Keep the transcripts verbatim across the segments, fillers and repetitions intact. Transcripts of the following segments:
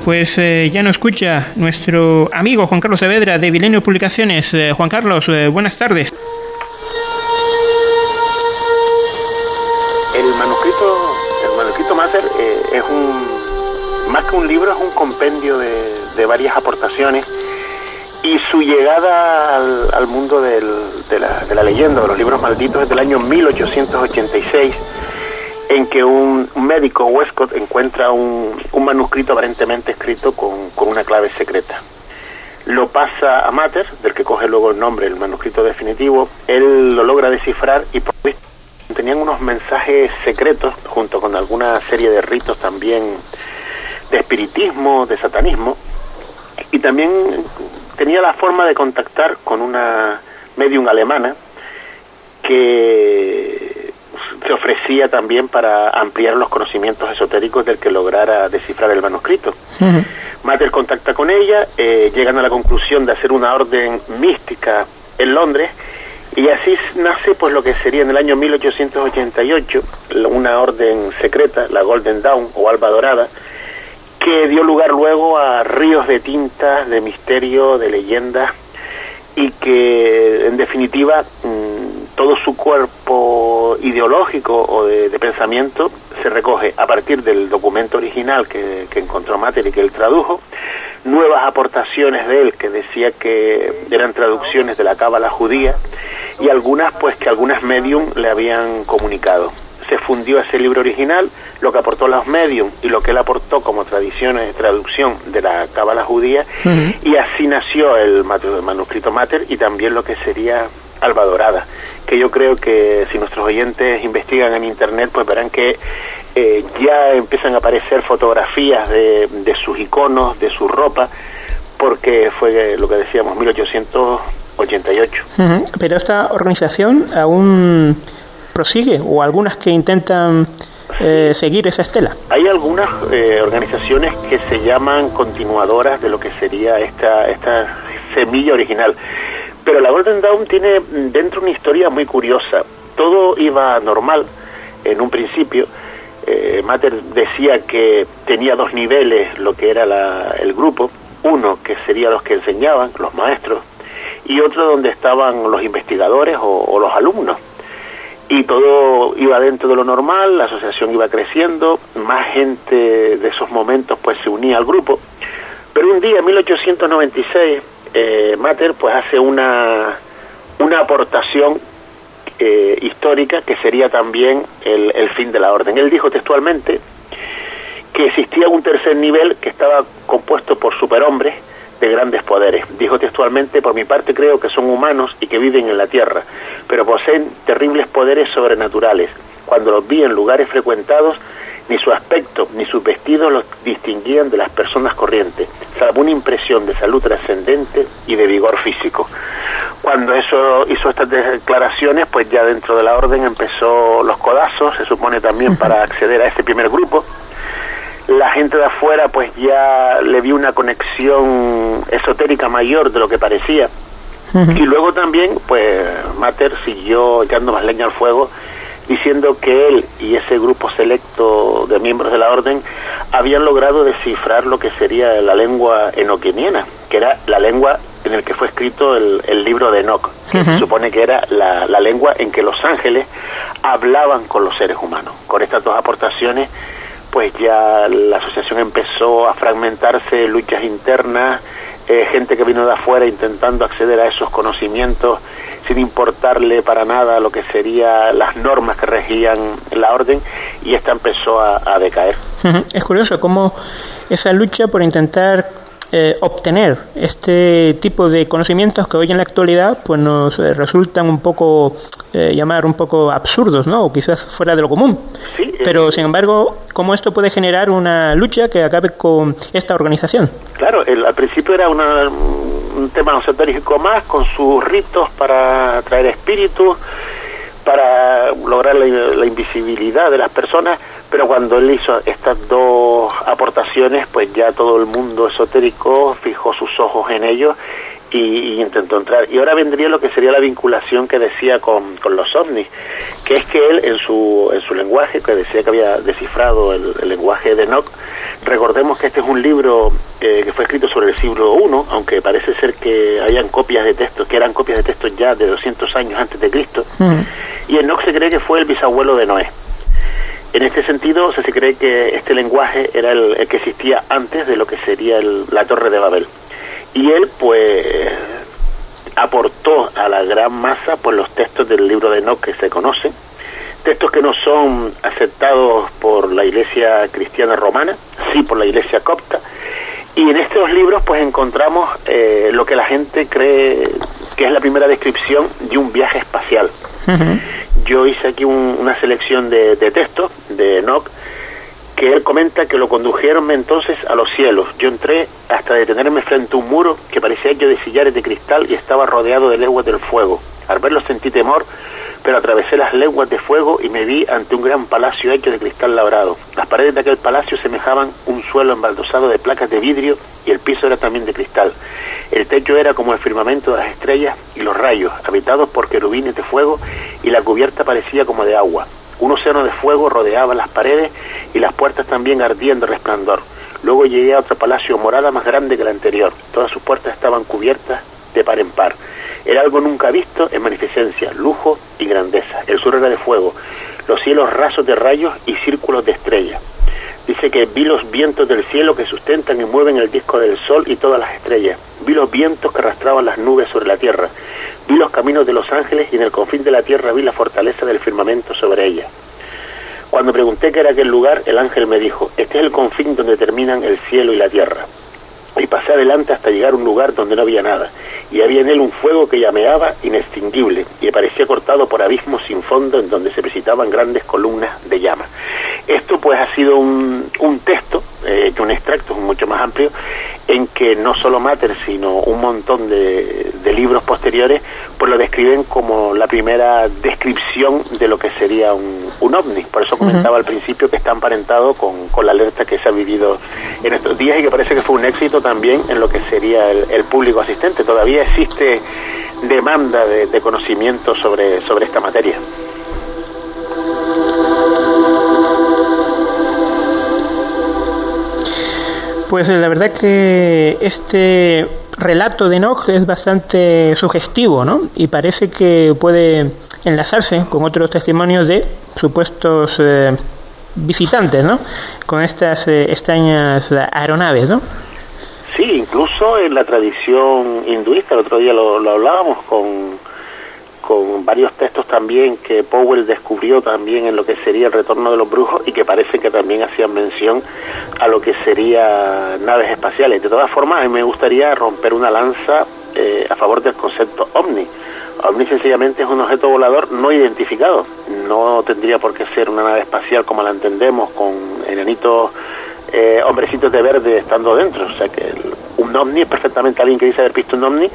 Pues eh, ya nos escucha nuestro amigo Juan Carlos Saavedra de Vilenio Publicaciones. Eh, Juan Carlos, eh, buenas tardes. El manuscrito, el manuscrito Mater eh, es un, más que un libro, es un compendio de, de varias aportaciones, y su llegada al, al mundo del, de, la, de la leyenda, de los libros malditos, es del año mil ochocientos ochenta y seis, en que un, un médico, Westcott, encuentra un, un manuscrito aparentemente escrito con, con una clave secreta. Lo pasa a Mater, del que coge luego el nombre, el manuscrito definitivo. Él lo logra descifrar y por visto tenían unos mensajes secretos, junto con alguna serie de ritos también de espiritismo, de satanismo, y también tenía la forma de contactar con una medium alemana que se ofrecía también para ampliar los conocimientos esotéricos del que lograra descifrar el manuscrito. Uh-huh. Mater contacta con ella, eh, llegan a la conclusión de hacer una orden mística en Londres, y así nace pues lo que sería en el año mil ochocientos ochenta y ocho una orden secreta, la Golden Dawn o Alba Dorada, que dio lugar luego a ríos de tinta, de misterio, de leyendas, y que en definitiva mmm, todo su cuerpo ideológico o de, de pensamiento se recoge a partir del documento original que, que encontró Mater y que él tradujo, nuevas aportaciones de él que decía que eran traducciones de la cábala judía, y algunas pues que algunas medium le habían comunicado. Se fundió ese libro original, lo que aportó los medium y lo que él aportó como tradiciones de traducción de la cábala judía, uh-huh. y así nació el, el manuscrito Mater y también lo que sería Alba Dorada, que yo creo que si nuestros oyentes investigan en internet pues verán que eh, ya empiezan a aparecer fotografías de, de sus iconos, de su ropa, porque fue lo que decíamos, mil ochocientos ochenta y ocho. Uh-huh. Pero esta organización aún prosigue, o algunas que intentan eh, seguir esa estela. Hay algunas eh, organizaciones que se llaman continuadoras de lo que sería esta esta semilla original, pero la Golden Dawn tiene dentro una historia muy curiosa. Todo iba normal en un principio. eh, Mater decía que tenía dos niveles lo que era la, el grupo, uno que sería los que enseñaban, los maestros, y otro donde estaban los investigadores o, o los alumnos. Y todo iba dentro de lo normal, la asociación iba creciendo, más gente de esos momentos pues se unía al grupo. Pero un día, en mil ochocientos noventa y seis, eh, Mater pues hace una, una aportación eh, histórica que sería también el, el fin de la orden. Él dijo textualmente que existía un tercer nivel que estaba compuesto por superhombres de grandes poderes. Dijo textualmente: por mi parte creo que son humanos y que viven en la tierra, pero poseen terribles poderes sobrenaturales. Cuando los vi en lugares frecuentados, ni su aspecto ni sus vestidos los distinguían de las personas corrientes, salvo una impresión de salud trascendente y de vigor físico. Cuando eso hizo estas declaraciones, pues ya dentro de la orden empezó los codazos, se supone también para acceder a este primer grupo. La gente de afuera pues ya le vio una conexión esotérica mayor de lo que parecía. Uh-huh. Y luego también pues Mater siguió echando más leña al fuego, diciendo que él y ese grupo selecto de miembros de la orden habían logrado descifrar lo que sería la lengua enoquiniana, que era la lengua en el que fue escrito el, el libro de Enoch, que uh-huh. se supone que era la, la lengua en que los ángeles hablaban con los seres humanos. Con estas dos aportaciones pues ya la asociación empezó a fragmentarse, luchas internas, eh, gente que vino de afuera intentando acceder a esos conocimientos sin importarle para nada lo que serían las normas que regían la orden, y esta empezó a, a decaer. Uh-huh. Es curioso cómo esa lucha por intentar eh, obtener este tipo de conocimientos que hoy en la actualidad pues nos eh, resultan un poco eh, llamar un poco absurdos, ¿no? O quizás fuera de lo común. Sí, pero eh, sin embargo, cómo esto puede generar una lucha que acabe con esta organización. Claro, el, al principio era una, un tema esotérico más, con sus ritos para atraer espíritus, para lograr la, la invisibilidad de las personas, pero cuando él hizo estas dos aportaciones, pues ya todo el mundo esotérico fijó sus ojos en ellos, y, y intentó entrar. Y ahora vendría lo que sería la vinculación que decía con, con los ovnis, que es que él en su en su lenguaje, que decía que había descifrado el, el lenguaje de Enoch. Recordemos que este es un libro eh, que fue escrito sobre el siglo primero, aunque parece ser que habían copias de textos, que eran copias de textos ya de doscientos años antes de Cristo. Uh-huh. Y Enoch se cree que fue el bisabuelo de Noé. En este sentido, se cree que este lenguaje era el, el que existía antes de lo que sería el, la Torre de Babel. Y él, pues, aportó a la gran masa pues los textos del libro de Enoch que se conocen, textos que no son aceptados por la Iglesia cristiana romana, sí por la Iglesia copta, y en estos libros pues encontramos eh, lo que la gente cree que es la primera descripción de un viaje espacial. Uh-huh. Yo hice aquí un, una selección de, de textos de Enoch, que él comenta que lo condujeron entonces a los cielos. Yo entré hasta detenerme frente a un muro que parecía hecho de sillares de cristal y estaba rodeado de leguas del fuego. Al verlo sentí temor, pero atravesé las leguas de fuego y me vi ante un gran palacio hecho de cristal labrado. Las paredes de aquel palacio semejaban un suelo embaldosado de placas de vidrio y el piso era también de cristal. El techo era como el firmamento de las estrellas y los rayos, habitados por querubines de fuego, y la cubierta parecía como de agua. Un océano de fuego rodeaba las paredes y las puertas también ardían de resplandor. Luego llegué a otro palacio morada más grande que el anterior. Todas sus puertas estaban cubiertas de par en par. Era algo nunca visto en magnificencia, lujo y grandeza. El sur era de fuego, los cielos rasos de rayos y círculos de estrellas. Dice que vi los vientos del cielo que sustentan y mueven el disco del sol y todas las estrellas. Vi los vientos que arrastraban las nubes sobre la tierra. Vi los caminos de los ángeles y en el confín de la tierra vi la fortaleza del firmamento sobre ella. Cuando pregunté qué era aquel lugar, el ángel me dijo: este es el confín donde terminan el cielo y la tierra. Y pasé adelante hasta llegar a un lugar donde no había nada, y había en él un fuego que llameaba inextinguible, y parecía cortado por abismos sin fondo en donde se precipitaban grandes columnas de llama. Esto pues ha sido un, un texto, eh, un extracto mucho más amplio, en que no solo Mater, sino un montón de, de libros posteriores, pues lo describen como la primera descripción de lo que sería un, un ovni. Por eso comentaba uh-huh. al principio que está emparentado con, con la alerta que se ha vivido en estos días y que parece que fue un éxito también en lo que sería el, el público asistente. Todavía existe demanda de, de conocimiento sobre, sobre esta materia. Pues la verdad que este relato de Enoch es bastante sugestivo, ¿no? Y parece que puede enlazarse con otros testimonios de supuestos eh, visitantes, ¿no? Con estas eh, extrañas aeronaves, ¿no? Sí, incluso en la tradición hinduista, el otro día lo, lo hablábamos con, con varios textos también que Powell descubrió también en lo que sería el retorno de los brujos y que parece que también hacían mención a lo que sería naves espaciales. De todas formas, a mí me gustaría romper una lanza eh, a favor del concepto ovni. Ovni sencillamente es un objeto volador no identificado. No tendría por qué ser una nave espacial como la entendemos, con enanitos, eh, hombrecitos de verde estando dentro. O sea que el, un ovni es perfectamente alguien que dice haber visto un ovni,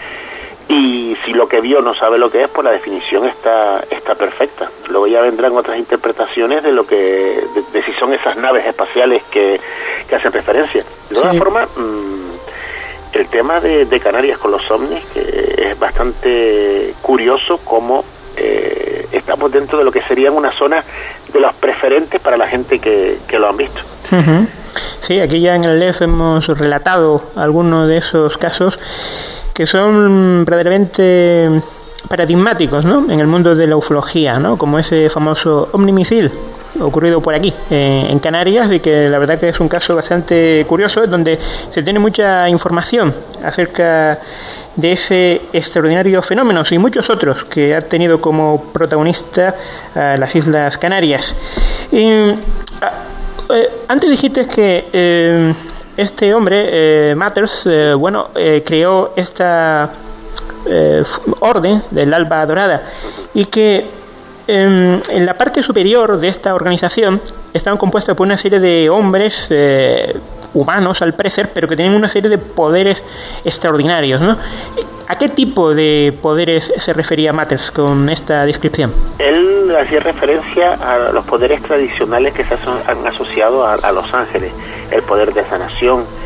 y si lo que vio no sabe lo que es, pues la definición está está perfecta. Luego ya vendrán otras interpretaciones de lo que de, de si son esas naves espaciales que, que hacen referencia. De todas sí. formas, mmm, el tema de, de Canarias con los ovnis, que es bastante curioso cómo eh, estamos dentro de lo que serían una zona de los preferentes para la gente que, que lo han visto. Uh-huh. Sí, aquí ya en el L E F hemos relatado algunos de esos casos que son verdaderamente paradigmáticos, ¿no?, en el mundo de la ufología, ¿no?, como ese famoso ovnimisil ocurrido por aquí, eh, en Canarias, y que la verdad que es un caso bastante curioso, donde se tiene mucha información acerca de ese extraordinario fenómeno y muchos otros que ha tenido como protagonista a las Islas Canarias. Y, a, eh, antes dijiste que eh, este hombre, eh, Mathers, eh, bueno, eh, creó esta eh, orden del Alba Dorada, y que eh, en la parte superior de esta organización estaban compuestas por una serie de hombres eh, humanos al parecer, pero que tenían una serie de poderes extraordinarios, ¿no? ¿A qué tipo de poderes se refería Mathers con esta descripción? Él hacía referencia a los poderes tradicionales que se han asociado a, a los ángeles, el poder de sanación,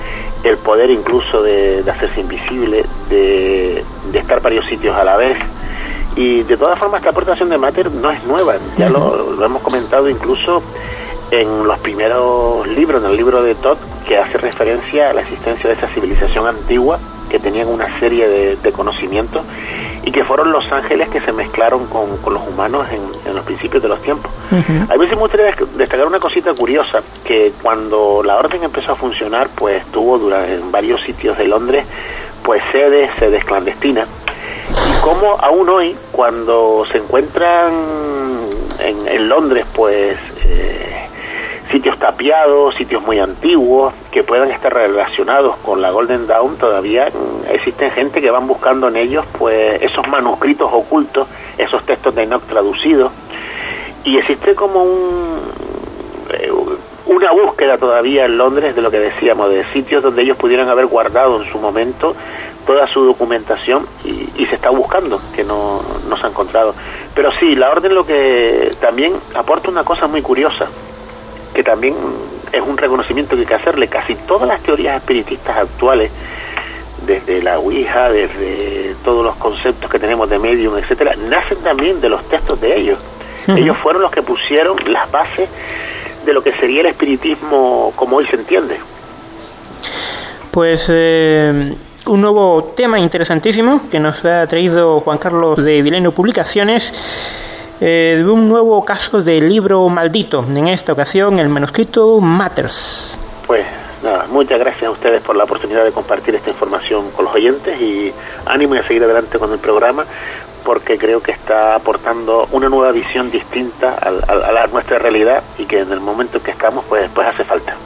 el poder incluso de, de hacerse invisible, de, de estar varios sitios a la vez. Y de todas formas esta aportación de Matter no es nueva, ya lo, lo hemos comentado incluso en los primeros libros, en el libro de Todd, que hace referencia a la existencia de esa civilización antigua que tenían una serie de, de conocimientos y que fueron los ángeles que se mezclaron con, con los humanos en, en los principios de los tiempos. Uh-huh. A veces me gustaría destacar una cosita curiosa, que cuando la orden empezó a funcionar, pues tuvo durante, en varios sitios de Londres, pues sedes, sedes clandestinas, y como aún hoy, cuando se encuentran en, en Londres, pues eh, sitios tapiados, sitios muy antiguos, que puedan estar relacionados con la Golden Dawn, todavía existen gente que van buscando en ellos pues esos manuscritos ocultos, esos textos de Enoch traducidos, y existe como un eh, una búsqueda todavía en Londres de lo que decíamos, de sitios donde ellos pudieran haber guardado en su momento toda su documentación, y, y se está buscando, que no, no se ha encontrado. Pero sí, la orden lo que también aporta una cosa muy curiosa, que también es un reconocimiento que hay que hacerle. Casi todas las teorías espiritistas actuales, desde la Ouija, desde todos los conceptos que tenemos de medium, etcétera, nacen también de los textos de ellos. Uh-huh. Ellos fueron los que pusieron las bases de lo que sería el espiritismo como hoy se entiende. Pues eh, un nuevo tema interesantísimo que nos ha traído Juan Carlos de Vilenio Publicaciones, eh, de un nuevo caso del libro maldito, en esta ocasión el manuscrito Matters. Pues nada, muchas gracias a ustedes por la oportunidad de compartir esta información con los oyentes, y ánimo a seguir adelante con el programa, porque creo que está aportando una nueva visión distinta a, a, a la, nuestra realidad, y que en el momento en que estamos pues, pues hace falta.